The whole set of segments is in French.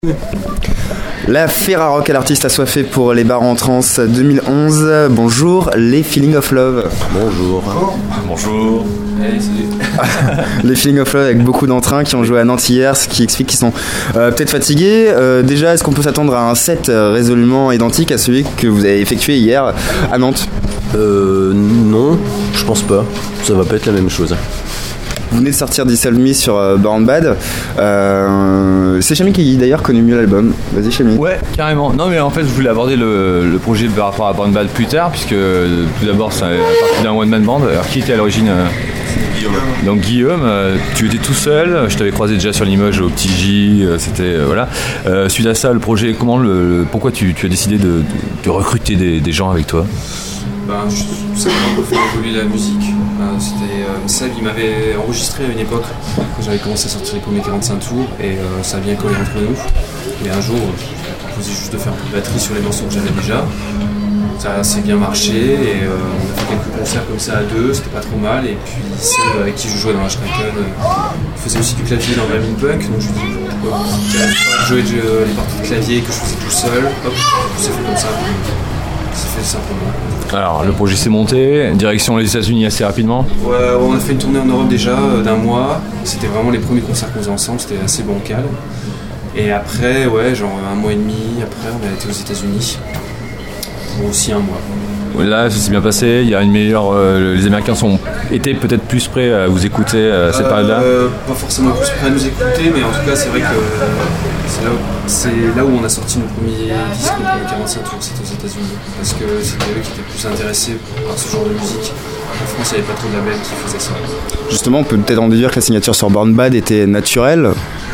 La Ferrarock à l'artiste assoiffé pour les bars en trance 2011. Bonjour, les Feeling of Love. Bonjour. Bonjour. Hey, salut. Les Feeling of Love avec beaucoup d'entrain qui ont joué à Nantes hier, ce qui explique qu'ils sont peut-être fatigués. Déjà, est-ce qu'on peut s'attendre à un set résolument identique à celui que vous avez effectué hier à Nantes ? Non, je pense pas. Ça va pas être la même chose. Vous venez de sortir Dissolve Me sur Born Bad. C'est Chami qui d'ailleurs connaît mieux l'album. Vas-y Chami. Ouais, carrément. Non mais en fait je voulais aborder le projet par rapport à Born Bad plus tard, puisque tout d'abord c'est à partir d'un one-man band. Alors qui était à l'origine Guillaume. Donc Guillaume, tu étais tout seul, je t'avais croisé déjà sur Limoges au Petit J, c'était voilà. Suite à ça, le projet, pourquoi tu as décidé de recruter des gens avec toi ? Tout simplement pour faire évoluer la musique. Seb, il m'avait enregistré à une époque quand j'avais commencé à sortir les premiers 45 tours et ça a bien collé entre nous. Et un jour, je proposais juste de faire un peu de batterie sur les morceaux que j'avais déjà. Ça a assez bien marché et on a fait quelques concerts comme ça à deux, c'était pas trop mal. Et puis Seb, avec qui je jouais dans la Schraken, faisait aussi du clavier dans Vermin Punk. Donc je lui ai dit, jouer les parties de clavier que je faisais tout seul. Hop, c'est fait comme ça. C'est fait simplement. Alors le projet s'est monté, direction les États-Unis assez rapidement. Ouais, on a fait une tournée en Europe déjà d'un mois. C'était vraiment les premiers concerts qu'on faisait ensemble, c'était assez bancal. Et après, ouais, genre un mois et demi après, on a été aux États-Unis pour aussi un mois. Là, ça s'est bien passé. Il y a une meilleure. Les Américains étaient peut-être plus prêts à vous écouter à cette période-là. Pas forcément plus prêts à nous écouter, mais en tout cas, c'est vrai que c'est là où on a sorti nos premiers disques, nos premiers 45 tours, c'était aux États-Unis, parce que c'était eux qui étaient plus intéressés par ce genre de musique. En France, il n'y avait pas trop de labels qui faisaient ça. Justement, on peut peut-être en déduire que la signature sur Born Bad était naturelle.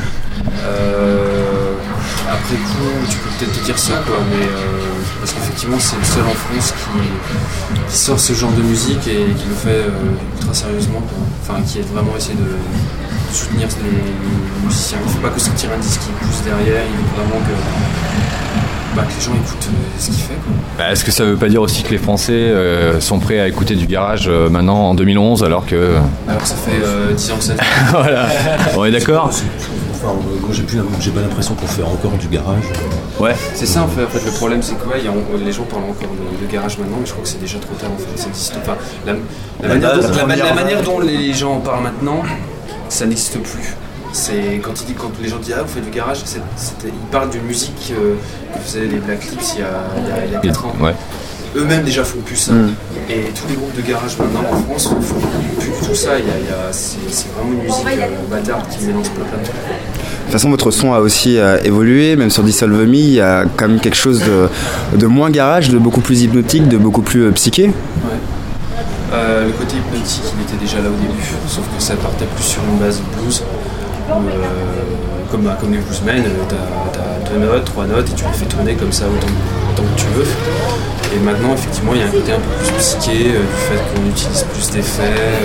Après coup, tu peux peut-être te dire ça, quoi, mais parce qu'effectivement, c'est le seul en France qui sort ce genre de musique et qui le fait ultra sérieusement, quoi. Enfin, qui a vraiment essayé de soutenir les musiciens. Il ne faut pas que sortir un disque qui pousse derrière, il faut vraiment que les gens écoutent ce qu'il fait, quoi. Est-ce que ça veut pas dire aussi que les Français sont prêts à écouter du garage maintenant en 2011 alors que ça fait 10 ans que ça se voilà, on est d'accord. Enfin, moi j'ai pas l'impression qu'on fait encore du garage. Ouais. C'est ça en fait le problème, c'est que les gens parlent encore de garage maintenant, mais je crois que c'est déjà trop tard en fait. Ça n'existe pas. La manière dont les gens en parlent maintenant, ça n'existe plus. C'est quand les gens disent vous faites du garage, ils parlent d'une musique que faisaient les Black Lips il y a 4 ans. Ouais. Eux-mêmes déjà font plus ça. Et tous les groupes de garage maintenant en France font plus du tout ça. C'est vraiment une musique bâtarde qui mélange plein de trucs. De toute façon, votre son a aussi évolué, même sur Dissolve Me, il y a quand même quelque chose de moins garage, de beaucoup plus hypnotique, de beaucoup plus psyché. Ouais. Le côté hypnotique, il était déjà là au début, sauf que ça partait plus sur une base blues. Comme les bluesmen, t'as 2 notes, 3 notes et tu les fais tourner comme ça autant que tu veux. Et maintenant, effectivement, il y a un côté un peu plus psyché du fait qu'on utilise plus d'effets,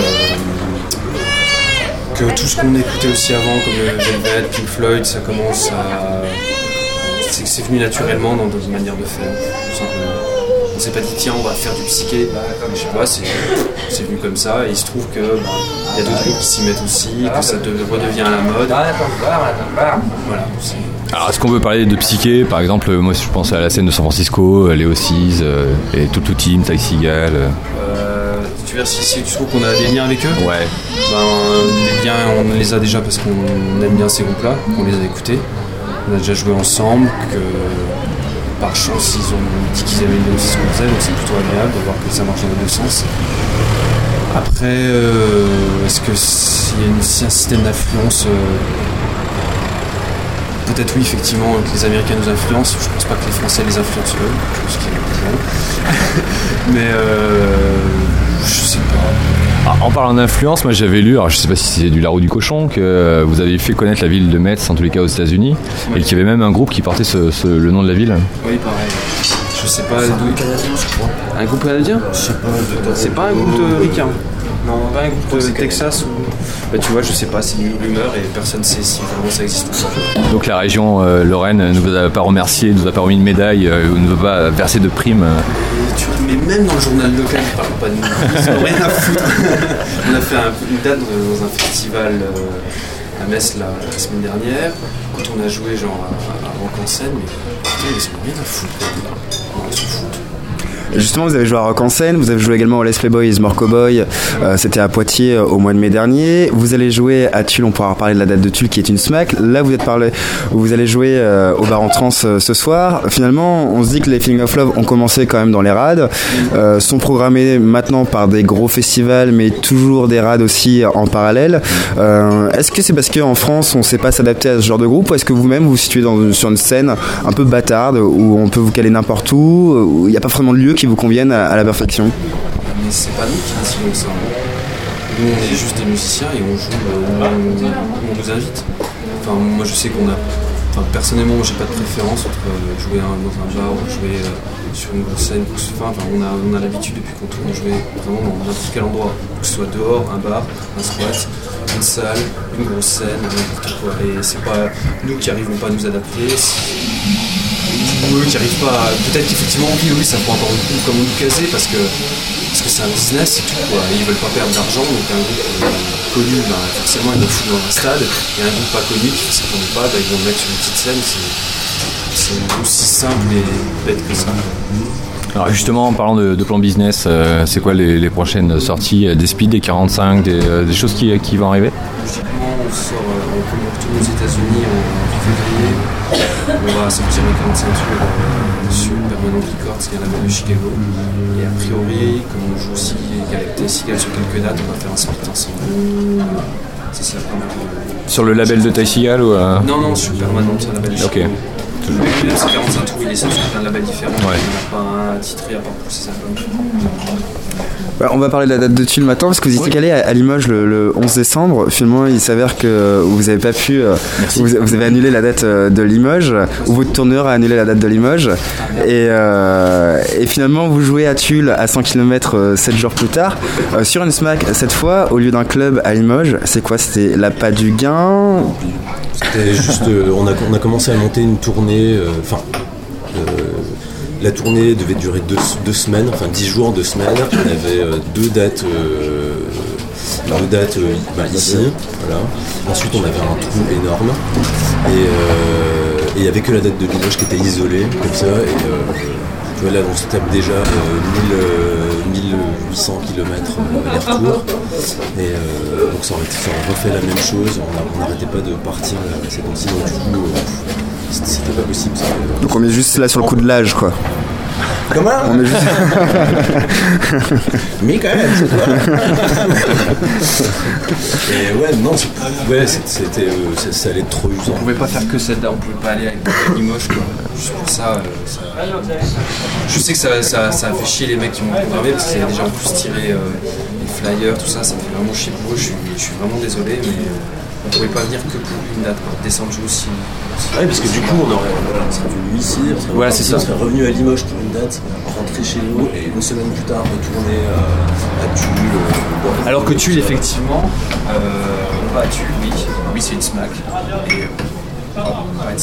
que tout ce qu'on écoutait aussi avant, comme Velvet, Pink Floyd, ça commence à... C'est venu naturellement dans d'autres manières de faire, tout simplement. On s'est pas dit tiens on va faire du psyché, je sais pas, c'est venu comme ça et il se trouve que y a d'autres groupes qui s'y mettent aussi, que ça redevient à la mode. Voilà. Alors est-ce qu'on peut parler de psyché, par exemple, moi je pense à la scène de San Francisco, les Oasis et tout Team, Ty Segall. Tu veux dire si tu trouves qu'on a des liens avec eux ? Ouais. Les liens on les a déjà parce qu'on aime bien ces groupes-là, qu'on les a écoutés. On a déjà joué ensemble, que par chance ils ont dit qu'ils aimaient bien aussi ce qu'on faisait, donc c'est plutôt agréable de voir que ça marche dans les deux sens. Après, est-ce qu'il y a un système d'influence peut-être oui, effectivement, que les Américains nous influencent. Je pense pas que les Français les influencent eux, je pense qu'il y a des gens. Mais je sais pas. En parlant d'influence, moi j'avais lu, alors je sais pas si c'est du Lard ou du Cochon, que vous avez fait connaître la ville de Metz, en tous les cas aux États-Unis, et qu'il y avait même un groupe qui portait le nom de la ville. Oui, pareil. Je sais pas d'où. Canadien, je crois. Un groupe canadien ? Je sais pas. C'est pas un groupe de ricains. Non, pas un groupe de Texas ou. Tu vois, je sais pas, c'est une rumeur et personne ne sait si vraiment ça existe ou pas. Donc la région Lorraine ne vous a pas remercié, ne vous a pas remis une médaille, ou ne veut pas verser de primes. Mais même dans le journal local, ils parlent pas de nous. Ils n'ont rien à foutre. On a fait une date dans un festival à Metz la semaine dernière, quand on a joué genre à Rock en Seine, mais putain, ils ont rien à foutre. Non, ils s'en foutent. Justement, vous avez joué à Rock en Seine, vous avez joué également au Let's Play Boys More Cowboy, c'était à Poitiers au mois de mai dernier. Vous allez jouer à Tulle, on pourra reparler de la date de Tulle qui est une SMAC. Là, vous allez jouer au Bar en Trans ce soir. Finalement, on se dit que les Feeling of Love ont commencé quand même dans les rades, sont programmés maintenant par des gros festivals, mais toujours des rades aussi en parallèle. Est-ce que c'est parce qu'en France, on ne sait pas s'adapter à ce genre de groupe, ou est-ce que vous-même vous vous situez sur une scène un peu bâtarde où on peut vous caler n'importe où il n'y a pas vraiment de lieu qui vous conviennent à la perfection? Mais c'est pas nous qui décidons ça. Nous, on est juste des musiciens et on joue où on nous invite. Enfin, moi, je sais qu'on a... Enfin, personnellement, j'ai pas de préférence entre jouer dans un bar ou jouer sur une grosse scène. Enfin, on a l'habitude depuis qu'on tourne de jouer vraiment dans n'importe quel endroit. Que ce soit dehors, un bar, un squat, une salle, une grosse scène, n'importe quoi. Et c'est pas nous qui arrivons pas à nous adapter. Eux qui n'arrivent pas à... Peut-être qu'effectivement, oui, ça prend encore un coup comme on nous caser parce que c'est un business et tout, quoi. Et ils veulent pas perdre d'argent, donc un groupe connu, forcément, ils vont foutre dans un stade, et un groupe pas connu qui ne connaît pas, ils vont le mettre sur une petite scène, c'est aussi simple et bête que ça. Alors justement, en parlant de plan business, c'est quoi les prochaines sorties des Speed, des 45, des choses qui vont arriver? Logiquement, on retourne aux États-Unis en février. On va sortir les 45 tours sur Permanent Records, qui est un label de Chicago. Et a priori, comme on joue aussi avec Sigal sur quelques dates, on va faire un split ensemble. C'est ça. Sur le label de Ty Seagal ou Non, sur Permanent, c'est un label de Chicago. Ok. C'est 45 tours, il est sur plein de labels différents. Ouais. Il n'y a pas un titré à part pour ses albums. On va parler de la date de Tulle maintenant parce que vous étiez calé à Limoges le 11 décembre. Finalement, il s'avère que vous n'avez pas pu. Vous avez annulé la date de Limoges, ou votre tourneur a annulé la date de Limoges. Et finalement, vous jouez à Tulle à 100 km 7 jours plus tard sur une SMAC cette fois au lieu d'un club à Limoges. C'est quoi? C'était l'Appât du Gain? C'était juste. On a commencé à monter une tournée. La tournée devait durer 2 semaines, enfin 10 jours, 2 semaines. On avait 2 dates, ici. Voilà. Ensuite, on avait un trou énorme. Et il n'y avait que la date de Limoges qui était isolée, comme ça. Et tu vois, là, on se tape déjà 1800 km aller-retour. Et donc, ça aurait refait la même chose. On n'arrêtait pas de partir ces temps-ci. Donc, du coup, c'était pas possible. Ça. Donc, on est juste là sur le coup de l'âge, quoi. Comment? On est juste... Mais quand même, c'est toi. Et ouais, non, ça allait être trop usant. On pouvait pas faire que cette date, on pouvait pas aller avec Limoges, quoi. Juste pour ça, je sais que ça a fait chier les mecs qui m'ont programmé parce qu'ils avaient déjà en plus tiré les flyers, tout ça, ça me fait vraiment chier pour eux. Je suis vraiment désolé, mais on pouvait pas venir que pour une date, quoi. Descendre aussi. Ouais, parce que du coup, on serait venu ici, on serait revenu à Limoges pour une date, rentrer chez nous et une semaine plus tard retourner à Tulle. Alors que Tulle, effectivement, on va à Tulle, oui, c'est une SMAC. Et,